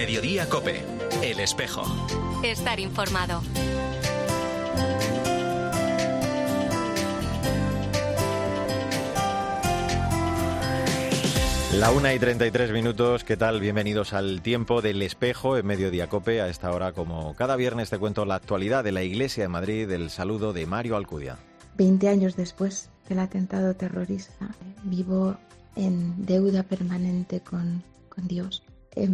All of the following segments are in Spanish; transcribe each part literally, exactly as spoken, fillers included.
Mediodía COPE, El Espejo. Estar informado. La una y treinta y tres minutos, ¿qué tal? Bienvenidos al tiempo del Espejo en Mediodía COPE. A esta hora, como cada viernes, te cuento la actualidad de la Iglesia de Madrid. El saludo de Mario Alcudia. Veinte años después del atentado terrorista, vivo en deuda permanente con, con Dios. Eh,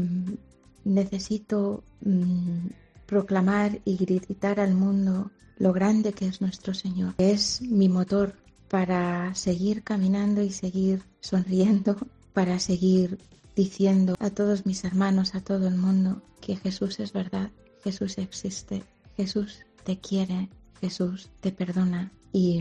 necesito mm, proclamar y gritar al mundo lo grande que es nuestro Señor. Es mi motor para seguir caminando y seguir sonriendo, para seguir diciendo a todos mis hermanos, a todo el mundo, que Jesús es verdad, Jesús existe, Jesús te quiere, Jesús te perdona. Y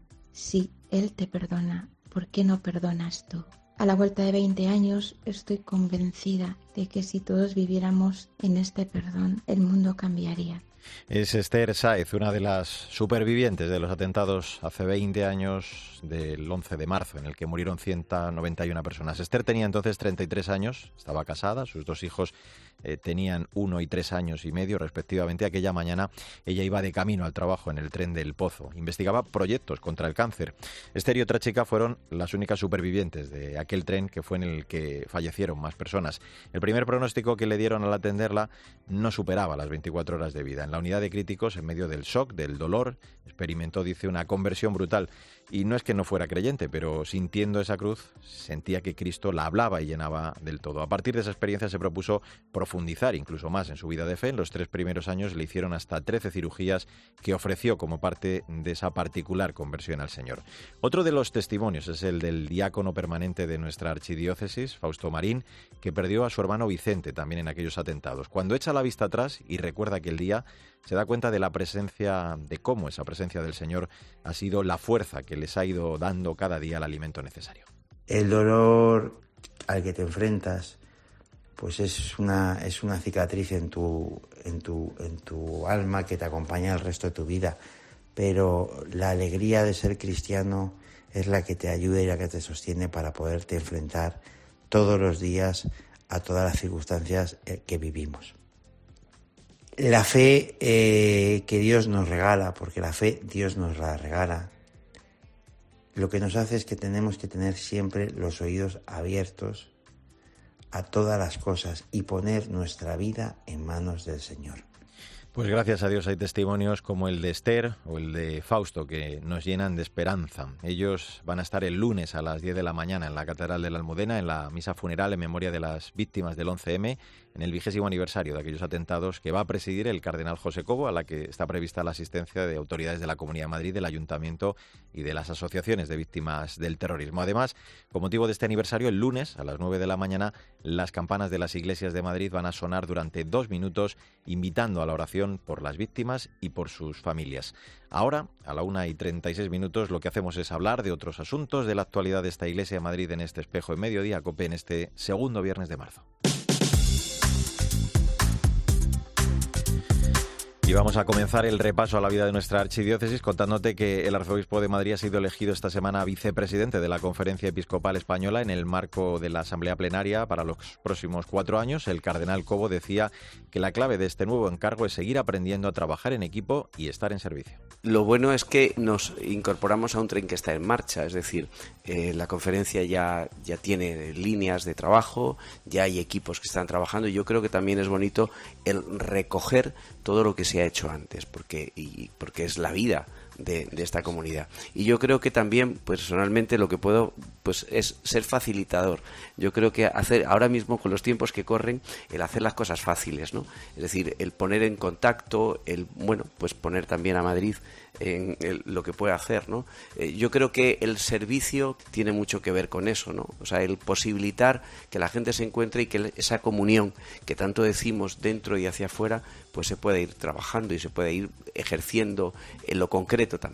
si Él te perdona, ¿por qué no perdonas tú? A la vuelta de veinte años estoy convencida de que si todos viviéramos en este perdón, el mundo cambiaría. Es Esther Sáez, una de las supervivientes de los atentados hace veinte años del once de marzo, en el que murieron ciento noventa y una personas. Esther tenía entonces treinta y tres años, estaba casada, sus dos hijos eh, tenían uno y tres años y medio respectivamente. Aquella mañana ella iba de camino al trabajo en el tren del Pozo, investigaba proyectos contra el cáncer. Esther y otra chica fueron las únicas supervivientes de aquel tren, que fue en el que fallecieron más personas. El primer pronóstico que le dieron al atenderla no superaba las veinticuatro horas de vida. En la unidad de críticos, en medio del shock, del dolor, experimentó, dice, una conversión brutal. Y no es que no fuera creyente, pero sintiendo esa cruz, sentía que Cristo la hablaba y llenaba del todo. A partir de esa experiencia se propuso profundizar incluso más en su vida de fe. En los tres primeros años le hicieron hasta trece cirugías que ofreció como parte de esa particular conversión al Señor. Otro de los testimonios es el del diácono permanente de nuestra archidiócesis, Fausto Marín, que perdió a su hermano Vicente también en aquellos atentados. Cuando echa la vista atrás y recuerda aquel día, se da cuenta de la presencia, de cómo esa presencia del Señor ha sido la fuerza que les ha ido dando cada día el alimento necesario. El dolor al que te enfrentas, pues es una, es una cicatriz en tu, en tu, en tu alma que te acompaña el resto de tu vida. Pero la alegría de ser cristiano es la que te ayuda y la que te sostiene para poderte enfrentar todos los días a todas las circunstancias que vivimos. La fe eh, que Dios nos regala, porque la fe Dios nos la regala, lo que nos hace es que tenemos que tener siempre los oídos abiertos a todas las cosas y poner nuestra vida en manos del Señor. Pues gracias a Dios hay testimonios como el de Esther o el de Fausto que nos llenan de esperanza. Ellos van a estar el lunes a las diez de la mañana en la Catedral de la Almudena en la misa funeral en memoria de las víctimas del once eme, en el vigésimo aniversario de aquellos atentados, que va a presidir el cardenal José Cobo, a la que está prevista la asistencia de autoridades de la Comunidad de Madrid, del Ayuntamiento y de las asociaciones de víctimas del terrorismo. Además, con motivo de este aniversario, el lunes a las nueve de la mañana, las campanas de las iglesias de Madrid van a sonar durante dos minutos, invitando a la oración por las víctimas y por sus familias. Ahora, a la una y treinta y seis minutos, lo que hacemos es hablar de otros asuntos de la actualidad de esta Iglesia de Madrid en este Espejo en Mediodía COPE en este segundo viernes de marzo. Y vamos a comenzar el repaso a la vida de nuestra archidiócesis contándote que el arzobispo de Madrid ha sido elegido esta semana vicepresidente de la Conferencia Episcopal Española en el marco de la Asamblea Plenaria para los próximos cuatro años. El cardenal Cobo decía que la clave de este nuevo encargo es seguir aprendiendo a trabajar en equipo y estar en servicio. Lo bueno es que nos incorporamos a un tren que está en marcha, es decir, eh, la conferencia ya, ya tiene líneas de trabajo, ya hay equipos que están trabajando y yo creo que también es bonito el recoger todo lo que se ha hecho antes, porque, y, porque es la vida de, de esta comunidad. Y yo creo que también, personalmente, lo que puedo pues es ser facilitador. Yo creo que hacer ahora mismo, con los tiempos que corren, el hacer las cosas fáciles, ¿no? Es decir, el poner en contacto, el, bueno, pues poner también a Madrid en el, lo que puede hacer, ¿no? Eh, yo creo que el servicio tiene mucho que ver con eso, ¿no? O sea, el posibilitar que la gente se encuentre y que esa comunión que tanto decimos dentro y hacia afuera, pues se puede ir trabajando y se puede ir ejerciendo en lo concreto también.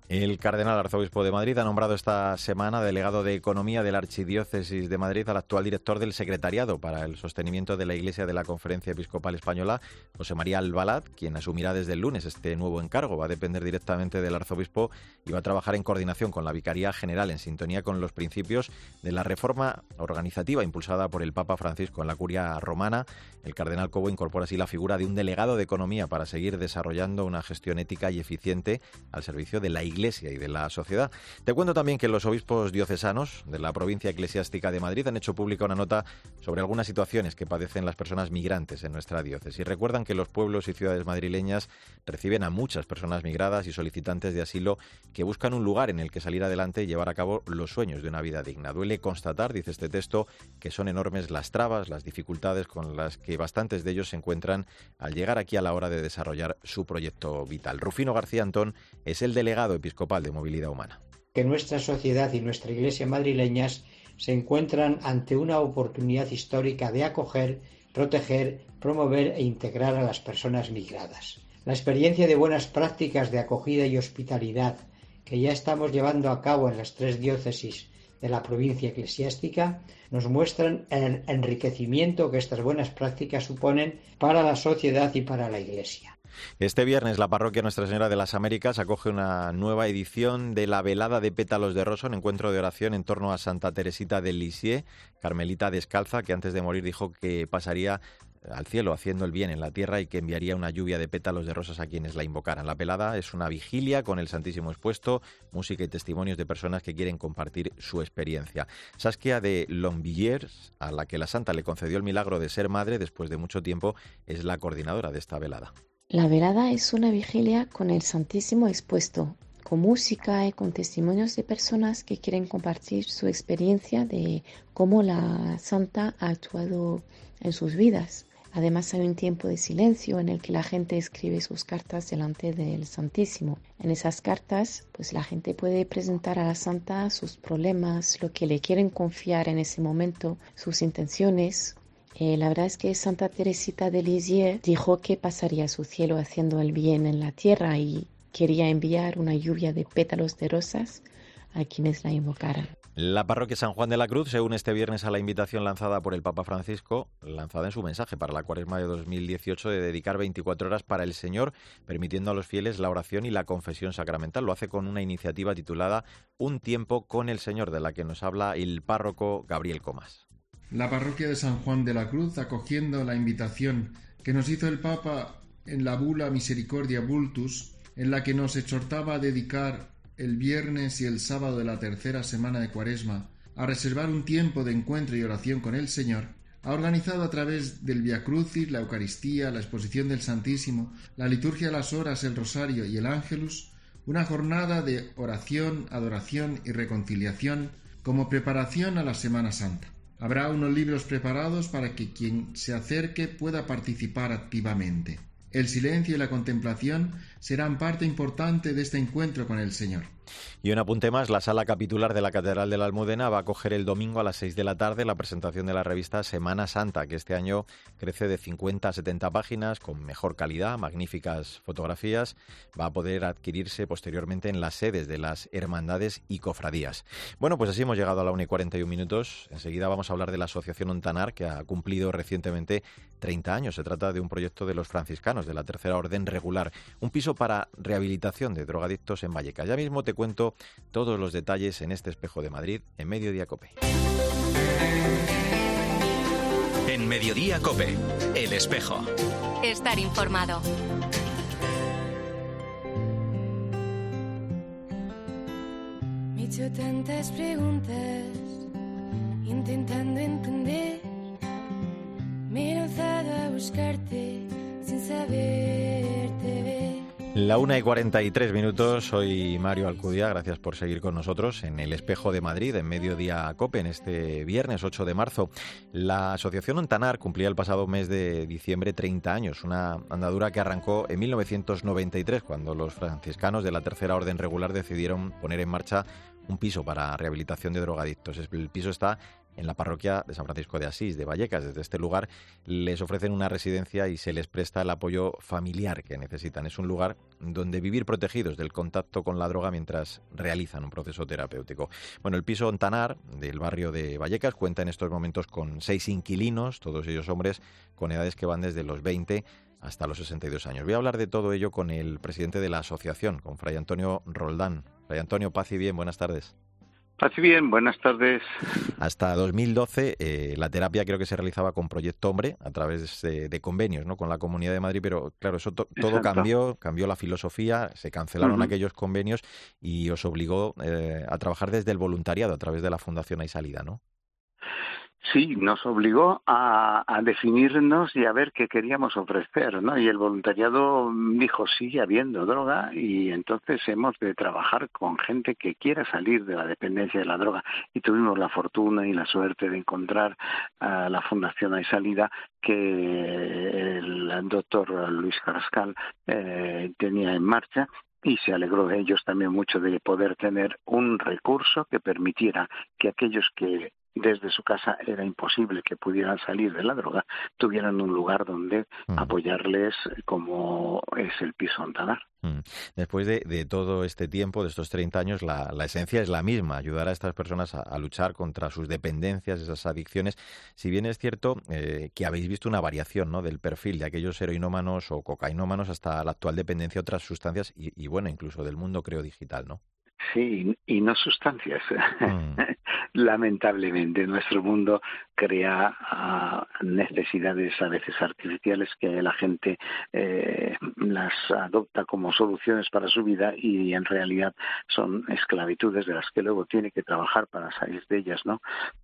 El cardenal arzobispo de Madrid ha nombrado esta semana delegado de Economía de la Archidiócesis de Madrid al actual director del Secretariado para el Sostenimiento de la Iglesia de la Conferencia Episcopal Española, José María Albalat, quien asumirá desde el lunes este nuevo encargo. Va a depender directamente del arzobispo y va a trabajar en coordinación con la Vicaría General, en sintonía con los principios de la reforma organizativa impulsada por el Papa Francisco en la Curia Romana. El cardenal Cobo incorpora así la figura de un delegado de Economía para seguir desarrollando una gestión ética y eficiente al servicio de la Iglesia Iglesia y de la sociedad. Te cuento también que los obispos diocesanos de la provincia eclesiástica de Madrid han hecho pública una nota sobre algunas situaciones que padecen las personas migrantes en nuestra diócesis. Recuerdan que los pueblos y ciudades madrileñas reciben a muchas personas migradas y solicitantes de asilo que buscan un lugar en el que salir adelante y llevar a cabo los sueños de una vida digna. Duele constatar, dice este texto, que son enormes las trabas, las dificultades con las que bastantes de ellos se encuentran al llegar aquí a la hora de desarrollar su proyecto vital. Rufino García Antón es el delegado episcopal de Movilidad Humana. Que nuestra sociedad y nuestra Iglesia madrileñas se encuentran ante una oportunidad histórica de acoger, proteger, promover e integrar a las personas migradas. La experiencia de buenas prácticas de acogida y hospitalidad que ya estamos llevando a cabo en las tres diócesis de la provincia eclesiástica nos muestran el enriquecimiento que estas buenas prácticas suponen para la sociedad y para la Iglesia. Este viernes la parroquia Nuestra Señora de las Américas acoge una nueva edición de la Velada de Pétalos de Rosa, un encuentro de oración en torno a Santa Teresita de Lisieux, carmelita descalza, que antes de morir dijo que pasaría al cielo haciendo el bien en la tierra y que enviaría una lluvia de pétalos de rosas a quienes la invocaran. La velada es una vigilia con el Santísimo expuesto, música y testimonios de personas que quieren compartir su experiencia. Saskia de Lombilliers, a la que la santa le concedió el milagro de ser madre después de mucho tiempo, es la coordinadora de esta velada. La velada es una vigilia con el Santísimo expuesto, con música y con testimonios de personas que quieren compartir su experiencia de cómo la santa ha actuado en sus vidas. Además hay un tiempo de silencio en el que la gente escribe sus cartas delante del Santísimo. En esas cartas, pues la gente puede presentar a la santa sus problemas, lo que le quieren confiar en ese momento, sus intenciones. Eh, la verdad es que Santa Teresita de Lisieux dijo que pasaría su cielo haciendo el bien en la tierra y quería enviar una lluvia de pétalos de rosas a quienes la invocaran. La parroquia San Juan de la Cruz se une este viernes a la invitación lanzada por el Papa Francisco, lanzada en su mensaje para la Cuaresma de dos mil dieciocho, de dedicar veinticuatro horas para el Señor, permitiendo a los fieles la oración y la confesión sacramental. Lo hace con una iniciativa titulada Un tiempo con el Señor, de la que nos habla el párroco Gabriel Comas. La parroquia de San Juan de la Cruz, acogiendo la invitación que nos hizo el Papa en la bula Misericordia Vultus, en la que nos exhortaba a dedicar el viernes y el sábado de la tercera semana de Cuaresma a reservar un tiempo de encuentro y oración con el Señor, ha organizado a través del Via Crucis, la Eucaristía, la exposición del Santísimo, la liturgia de las horas, el Rosario y el Ángelus, una jornada de oración, adoración y reconciliación como preparación a la Semana Santa. Habrá unos libros preparados para que quien se acerque pueda participar activamente. El silencio y la contemplación serán parte importante de este encuentro con el Señor. Y un apunte más, la sala capitular de la Catedral de la Almudena va a acoger el domingo a las seis de la tarde la presentación de la revista Semana Santa, que este año crece de cincuenta a setenta páginas, con mejor calidad, magníficas fotografías. Va a poder adquirirse posteriormente en las sedes de las hermandades y cofradías. Bueno, pues así hemos llegado a la una y cuarenta y un minutos. Enseguida vamos a hablar de la Asociación Ontanar, que ha cumplido recientemente treinta años. Se trata de un proyecto de los franciscanos de la Tercera Orden Regular, un piso para rehabilitación de drogadictos en Vallecas. Ya mismo te cuento todos los detalles en este Espejo de Madrid en Mediodía COPE. En Mediodía COPE, El Espejo. Estar informado. Me he hecho tantas preguntas, intentando entender. Me he lanzado a buscarte sin saberte ver. La una y cuarenta y tres minutos, soy Mario Alcudia, gracias por seguir con nosotros en el Espejo de Madrid, en Mediodía COPE, en este viernes ocho de marzo. La Asociación Ontanar cumplía el pasado mes de diciembre treinta años, una andadura que arrancó en mil novecientos noventa y tres, cuando los franciscanos de la Tercera Orden Regular decidieron poner en marcha un piso para rehabilitación de drogadictos. El piso está en la parroquia de San Francisco de Asís, de Vallecas. Desde este lugar les ofrecen una residencia y se les presta el apoyo familiar que necesitan. Es un lugar donde vivir protegidos del contacto con la droga mientras realizan un proceso terapéutico. Bueno, el piso Ontanar del barrio de Vallecas cuenta en estos momentos con seis inquilinos, todos ellos hombres con edades que van desde los veinte hasta los sesenta y dos años. Voy a hablar de todo ello con el presidente de la asociación, con Fray Antonio Roldán. Fray Antonio, paz y bien, buenas tardes. Paz y bien, buenas tardes. Hasta dos mil doce eh, la terapia creo que se realizaba con Proyecto Hombre a través de, de convenios, ¿no?, con la Comunidad de Madrid, pero claro, eso to, todo cambió, cambió la filosofía, se cancelaron uh-huh. aquellos convenios y os obligó eh, a trabajar desde el voluntariado a través de la Fundación Hay Salida, ¿no? Sí, nos obligó a, a definirnos y a ver qué queríamos ofrecer, ¿no? Y el voluntariado dijo, sigue habiendo droga y entonces hemos de trabajar con gente que quiera salir de la dependencia de la droga. Y tuvimos la fortuna y la suerte de encontrar a la Fundación Hay Salida que el doctor Luis Carrascal eh, tenía en marcha. Y se alegró de ellos también mucho de poder tener un recurso que permitiera que aquellos que desde su casa era imposible que pudieran salir de la droga, tuvieran un lugar donde mm. apoyarles como es el piso Ontanar. Mm. Después de, de todo este tiempo, de estos treinta años, la, la esencia es la misma, ayudar a estas personas a, a luchar contra sus dependencias, esas adicciones. Si bien es cierto eh, que habéis visto una variación, ¿no?, del perfil de aquellos heroinómanos o cocainómanos hasta la actual dependencia a otras sustancias y, y bueno, incluso del mundo, creo, digital, ¿no? Sí, y no sustancias. Mm. Lamentablemente, nuestro mundo crea uh, necesidades a veces artificiales que la gente eh, las adopta como soluciones para su vida y en realidad son esclavitudes de las que luego tiene que trabajar para salir de ellas, ¿no?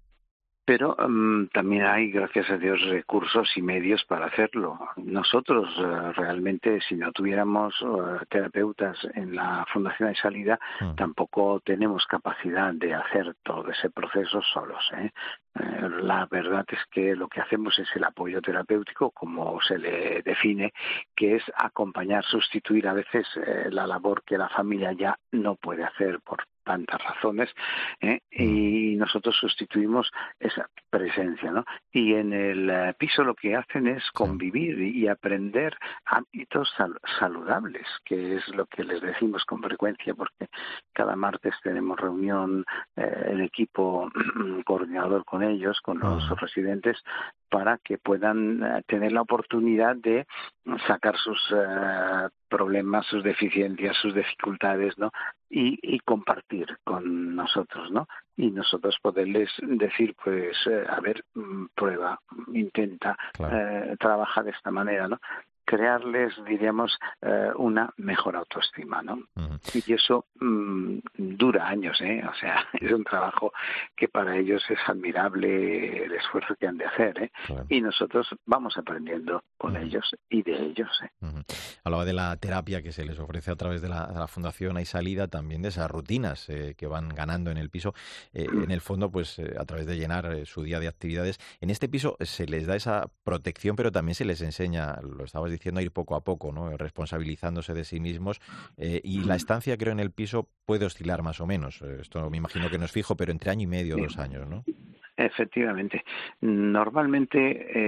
Pero um, también hay, gracias a Dios, recursos y medios para hacerlo. Nosotros uh, realmente, si no tuviéramos uh, terapeutas en la Fundación Hay Salida, mm. tampoco tenemos capacidad de hacer todo ese proceso solos, ¿eh? Eh, la verdad es que lo que hacemos es el apoyo terapéutico, como se le define, que es acompañar, sustituir a veces eh, la labor que la familia ya no puede hacer por tantas razones, ¿eh? Y nosotros sustituimos esa presencia, ¿no? Y en el uh, piso lo que hacen es convivir y, y aprender hábitos sal- saludables, que es lo que les decimos con frecuencia, porque cada martes tenemos reunión, eh, el equipo coordinador con ellos, con los uh-huh. residentes, para que puedan uh, tener la oportunidad de sacar sus uh, problemas, sus deficiencias, sus dificultades, ¿no? Y, y compartir con nosotros, ¿no? Y nosotros poderles decir, pues, eh, a ver, prueba, intenta, claro. eh, trabaja de esta manera, ¿no? Crearles, diríamos, eh, una mejor autoestima, ¿no? Uh-huh. Y eso mmm, dura años, ¿eh? O sea, es un trabajo que para ellos es admirable el esfuerzo que han de hacer, ¿eh? Claro. Y nosotros vamos aprendiendo con uh-huh. ellos y de ellos, ¿eh? Uh-huh. Hablaba de la terapia que se les ofrece a través de la, de la Fundación Hay Salida, también de esas rutinas eh, que van ganando en el piso, eh, uh-huh. en el fondo, pues eh, a través de llenar eh, su día de actividades. En este piso eh, se les da esa protección, pero también se les enseña, lo estabas diciendo, a ir poco a poco, ¿no?, responsabilizándose de sí mismos, eh, y la estancia, creo, en el piso puede oscilar más o menos. Esto me imagino que no es fijo, pero entre año y medio, sí. dos años, ¿no? Efectivamente. Normalmente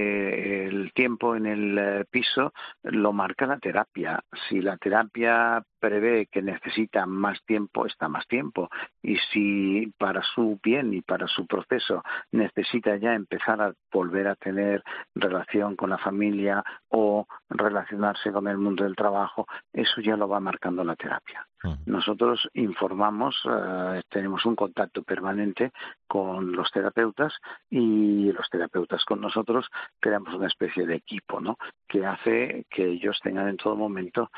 eh, el tiempo en el eh, piso lo marca la terapia. Si la terapia prevé que necesita más tiempo, está más tiempo. Y si para su bien y para su proceso necesita ya empezar a volver a tener relación con la familia o relacionarse con el mundo del trabajo, eso ya lo va marcando la terapia. Uh-huh. Nosotros informamos, eh, tenemos un contacto permanente con los terapeutas y los terapeutas con nosotros creamos una especie de equipo, ¿no?, que hace que ellos tengan en todo momento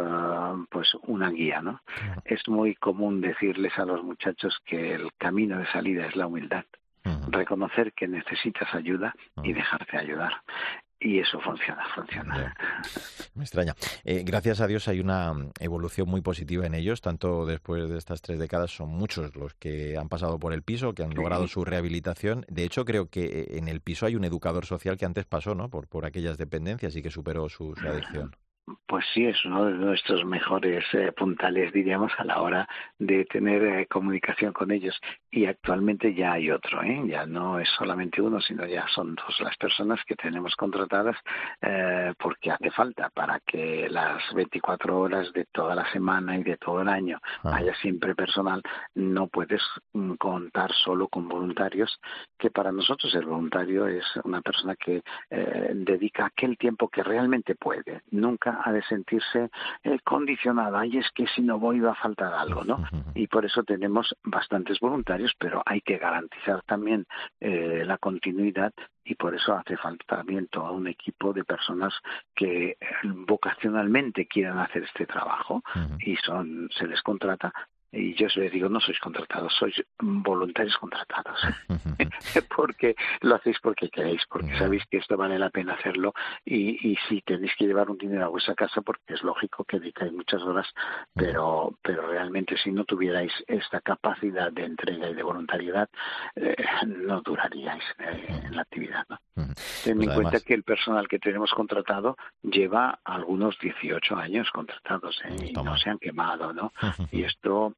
uh, pues una guía, ¿no? Uh-huh. Es muy común decirles a los muchachos que el camino de salida es la humildad, uh-huh. reconocer que necesitas ayuda uh-huh. y dejarte ayudar. Y eso funciona, funciona. Bien. Me extraña. Eh, gracias a Dios hay una evolución muy positiva en ellos, tanto después de estas tres décadas son muchos los que han pasado por el piso, que han logrado sí. su rehabilitación. De hecho, creo que en el piso hay un educador social que antes pasó, ¿no?, por, por aquellas dependencias y que superó su, su adicción. Pues sí, es uno de nuestros mejores eh, puntales, diríamos, a la hora de tener eh, comunicación con ellos. Y actualmente ya hay otro, ¿eh? Ya no es solamente uno, sino ya son dos las personas que tenemos contratadas eh, porque hace falta para que las veinticuatro horas de toda la semana y de todo el año ah. haya siempre personal. No puedes mm, contar solo con voluntarios, que para nosotros el voluntario es una persona que eh, dedica aquel tiempo que realmente puede. Nunca ha de sentirse eh, condicionada, y es que si no voy va a faltar algo, ¿no? Y por eso tenemos bastantes voluntarios, pero hay que garantizar también eh, la continuidad, y por eso hace falta también todo un equipo de personas que vocacionalmente quieran hacer este trabajo uh-huh. y son se les contrata. Y yo les digo, no sois contratados, sois voluntarios contratados. Porque lo hacéis porque queréis, porque sabéis que esto vale la pena hacerlo. Y, y sí, tenéis que llevar un dinero a vuestra casa, porque es lógico que dedicáis muchas horas, pero pero realmente si no tuvierais esta capacidad de entrega y de voluntariedad, eh, no duraríais eh, en la actividad, ¿no? Ten pues en cuenta que el personal que tenemos contratado lleva algunos dieciocho años contratados, ¿eh? Y no se han quemado, ¿no? Y esto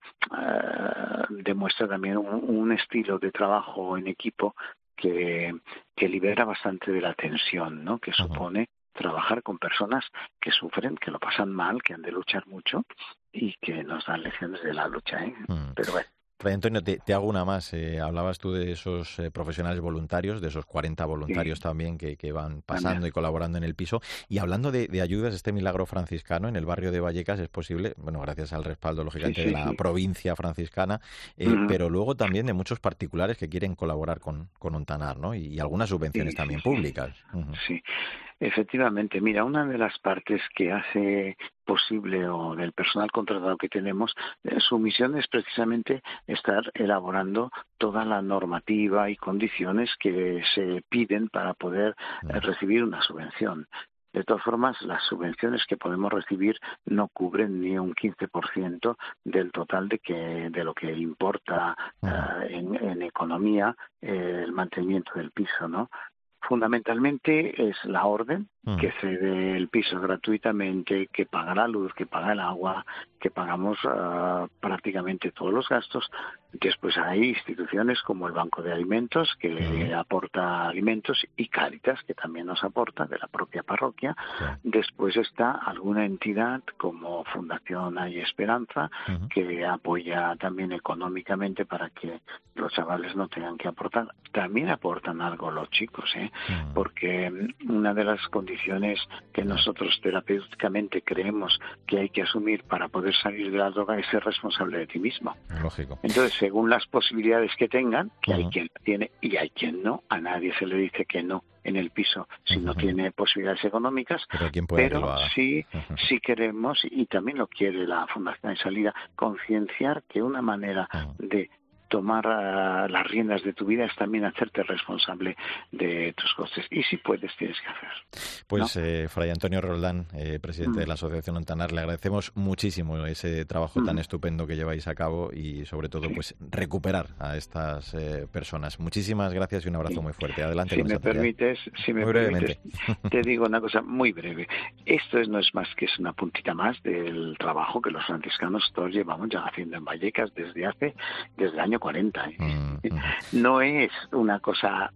Uh, demuestra también un, un estilo de trabajo en equipo que, que libera bastante de la tensión, ¿no? Que supone trabajar con personas que sufren, que lo pasan mal, que han de luchar mucho y que nos dan lecciones de la lucha, ¿eh? Mm. Pero bueno. Fray Antonio, te, te hago una más. Eh, hablabas tú de esos eh, profesionales voluntarios, de esos cuarenta voluntarios sí. también que, que van pasando también. y colaborando en el piso. Y hablando de, de ayudas, este milagro franciscano en el barrio de Vallecas es posible, bueno, gracias al respaldo, lógicamente, sí, sí, de la sí. provincia franciscana, eh, uh-huh. pero luego también de muchos particulares que quieren colaborar con, con Ontanar, ¿no? Y, y algunas subvenciones sí, también sí, públicas. Uh-huh. Sí, efectivamente. Mira, una de las partes que hace posible o del personal contratado que tenemos, eh, su misión es precisamente estar elaborando toda la normativa y condiciones que se piden para poder eh, recibir una subvención. De todas formas, las subvenciones que podemos recibir no cubren ni un quince por ciento del total de que de lo que importa uh, en, en economía eh, el mantenimiento del piso, ¿no? Fundamentalmente es la orden, uh-huh. que cede el piso gratuitamente, que paga la luz, que paga el agua, que pagamos uh, prácticamente todos los gastos. Después hay instituciones como el Banco de Alimentos, que uh-huh. aporta alimentos, y Cáritas, que también nos aporta, de la propia parroquia. Uh-huh. Después está alguna entidad como Fundación Hay Esperanza, uh-huh. que apoya también económicamente para que los chavales no tengan que aportar. También aportan algo los chicos, ¿eh? Uh-huh. Porque una de las condiciones que nosotros terapéuticamente creemos que hay que asumir para poder salir de la droga es ser responsable de ti mismo. Lógico. Entonces, según las posibilidades que tengan, que uh-huh. hay quien tiene y hay quien no, a nadie se le dice que no en el piso si uh-huh. no tiene posibilidades económicas, pero, ¿quién puede pero sí, uh-huh. sí queremos, y también lo quiere la Fundación de Salida, concienciar que una manera uh-huh. de tomar uh, las riendas de tu vida es también hacerte responsable de tus costes. Y si puedes, tienes que hacer. Pues, ¿no? eh, Fray Antonio Roldán, eh, presidente mm. de la Asociación Ontanar, le agradecemos muchísimo ese trabajo mm. tan estupendo que lleváis a cabo y, sobre todo, sí. pues recuperar a estas eh, personas. Muchísimas gracias y un abrazo sí. muy fuerte. Adelante. Si con me permites, si me permites, te digo una cosa muy breve. Esto es, no es más que es una puntita más del trabajo que los franciscanos todos llevamos ya haciendo en Vallecas desde hace, desde el año cuarenta. ¿eh? Mm. No es una cosa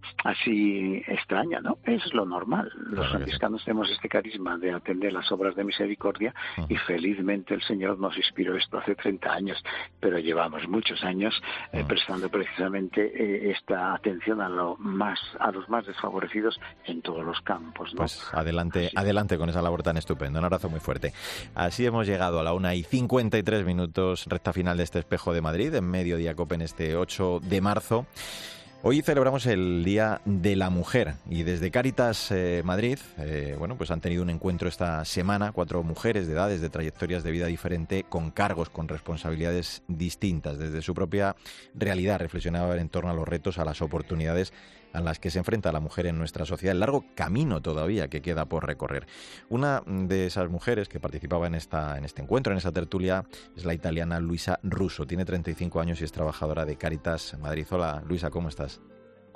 así extraña, ¿no? Es lo normal. Los claro franciscanos sí. tenemos este carisma de atender las obras de misericordia uh-huh. y felizmente el Señor nos inspiró esto hace treinta años, pero llevamos muchos años uh-huh. eh, prestando precisamente eh, esta atención a lo más a los más desfavorecidos en todos los campos, ¿no? Pues adelante, Así. adelante con esa labor tan estupenda. Un abrazo muy fuerte. Así hemos llegado a la una y cincuenta y tres minutos, recta final de este Espejo de Madrid, en Mediodía Cope, en este ocho de marzo. Hoy celebramos el Día de la Mujer y desde Cáritas eh, Madrid, eh, bueno, pues han tenido un encuentro esta semana, cuatro mujeres de edades, de trayectorias de vida diferente, con cargos, con responsabilidades distintas. Desde su propia realidad reflexionaban en torno a los retos, a las oportunidades a las que se enfrenta la mujer en nuestra sociedad, el largo camino todavía que queda por recorrer. Una de esas mujeres que participaba en esta en este encuentro, en esta tertulia, es la italiana Luisa Russo. Tiene treinta y cinco años y es trabajadora de Cáritas Madrid. Hola, Luisa, ¿cómo estás?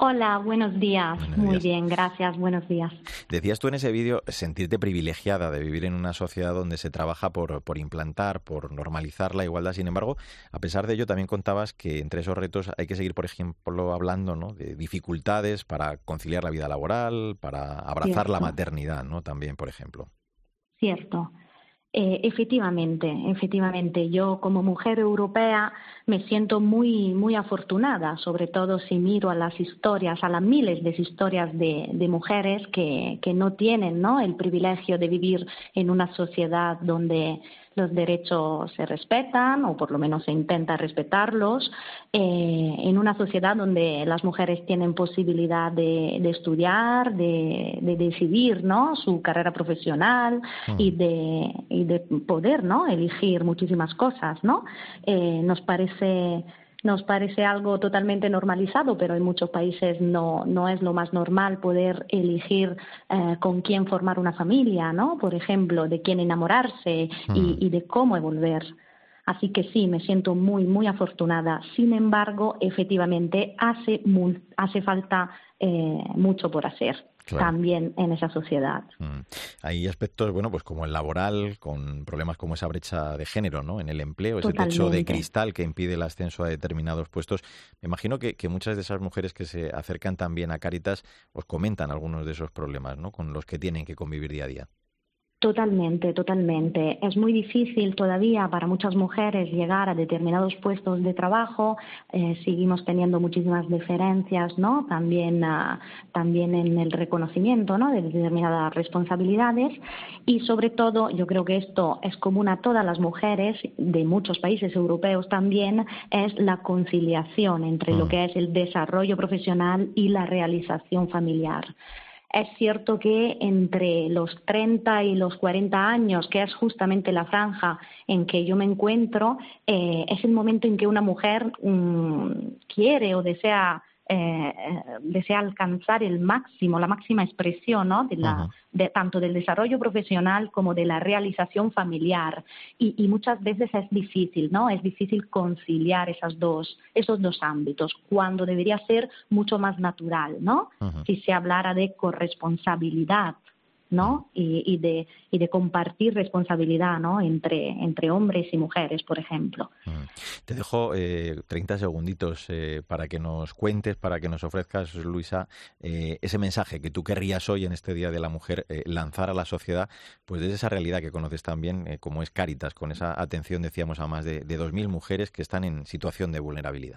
Hola, buenos días. Buenos Muy días. bien, gracias. Buenos días. Decías tú en ese vídeo sentirte privilegiada de vivir en una sociedad donde se trabaja por, por implantar, por normalizar la igualdad. Sin embargo, a pesar de ello, también contabas que entre esos retos hay que seguir, por ejemplo, hablando, ¿no?, de dificultades para conciliar la vida laboral, para abrazar Cierto. la maternidad, ¿no?, también, por ejemplo. Cierto. Eh, efectivamente, efectivamente. Yo como mujer europea me siento muy, muy afortunada, sobre todo si miro a las historias, a las miles de historias de, de mujeres que, que no tienen, ¿no?, el privilegio de vivir en una sociedad donde los derechos se respetan, o por lo menos se intenta respetarlos, eh, en una sociedad donde las mujeres tienen posibilidad de, de estudiar, de, de decidir, ¿no?, su carrera profesional Mm. y de, y de poder, ¿no?, elegir muchísimas cosas, ¿no? Eh, nos parece Nos parece algo totalmente normalizado, pero en muchos países no, no es lo más normal poder elegir eh, con quién formar una familia, ¿no? Por ejemplo, de quién enamorarse y, y de cómo evolver. Así que sí, me siento muy, muy afortunada. Sin embargo, efectivamente, hace, mu- hace falta eh, mucho por hacer. Claro. También en esa sociedad. Mm. Hay aspectos, bueno, pues como el laboral, con problemas como esa brecha de género, ¿no?, en el empleo, ese techo de Totalmente. cristal que impide el ascenso a determinados puestos. Me imagino que, que muchas de esas mujeres que se acercan también a Cáritas os comentan algunos de esos problemas, ¿no?, con los que tienen que convivir día a día. Totalmente, totalmente. Es muy difícil todavía para muchas mujeres llegar a determinados puestos de trabajo. Eh, seguimos teniendo muchísimas diferencias, ¿no? También, uh, también en el reconocimiento, ¿no?, de determinadas responsabilidades. Y sobre todo, yo creo que esto es común a todas las mujeres de muchos países europeos también, es la conciliación entre Mm. lo que es el desarrollo profesional y la realización familiar. Es cierto que entre los treinta y los cuarenta años, que es justamente la franja en que yo me encuentro, eh, es el momento en que una mujer mmm, quiere o desea, eh, desea alcanzar el máximo, la máxima expresión, ¿no?, de la, de, tanto del desarrollo profesional como de la realización familiar. Y, y muchas veces es difícil, ¿no? Es difícil conciliar esas dos, esos dos ámbitos, cuando debería ser mucho más natural, ¿no? Ujú. Si se hablara de corresponsabilidad, ¿no? Y, y de y de compartir responsabilidad, ¿no?, entre entre hombres y mujeres, por ejemplo. Te dejo eh, treinta segunditos eh, para que nos cuentes, para que nos ofrezcas, Luisa, eh, ese mensaje que tú querrías hoy en este Día de la Mujer eh, lanzar a la sociedad, pues desde esa realidad que conoces también, eh, como es Cáritas, con esa atención, decíamos, a más de, de dos mil mujeres que están en situación de vulnerabilidad.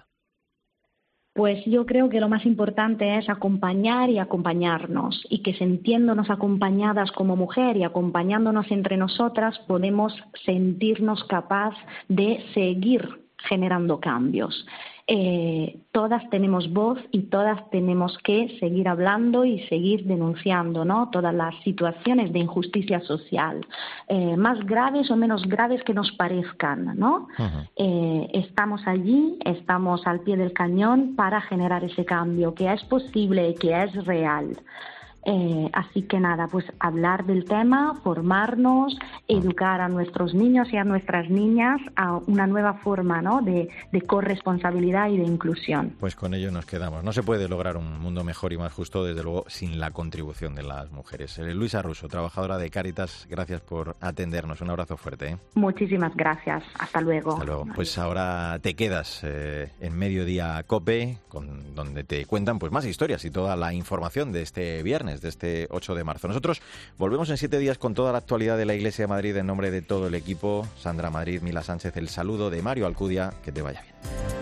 Pues yo creo que lo más importante es acompañar y acompañarnos, y que sintiéndonos acompañadas como mujer y acompañándonos entre nosotras podemos sentirnos capaz de seguir generando cambios. Eh, todas tenemos voz y todas tenemos que seguir hablando y seguir denunciando, ¿no?, todas las situaciones de injusticia social, eh, más graves o menos graves que nos parezcan, ¿no? Uh-huh. Eh, estamos allí, estamos al pie del cañón para generar ese cambio que es posible y que es real. Eh, así que nada, pues hablar del tema, formarnos, educar a nuestros niños y a nuestras niñas a una nueva forma, ¿no?, de, de corresponsabilidad y de inclusión. Pues con ello nos quedamos. No se puede lograr un mundo mejor y más justo, desde luego, sin la contribución de las mujeres. Eh, Luisa Russo, trabajadora de Cáritas, gracias por atendernos. Un abrazo fuerte, ¿eh? Muchísimas gracias. Hasta luego. Hasta luego. Pues ahora te quedas eh, en Mediodía COPE, con, donde te cuentan pues más historias y toda la información de este viernes, de este ocho de marzo. Nosotros volvemos en siete días con toda la actualidad de la Iglesia de Madrid en nombre de todo el equipo. Sandra Madrid, Mila Sánchez, el saludo de Mario Alcudia. Que te vaya bien.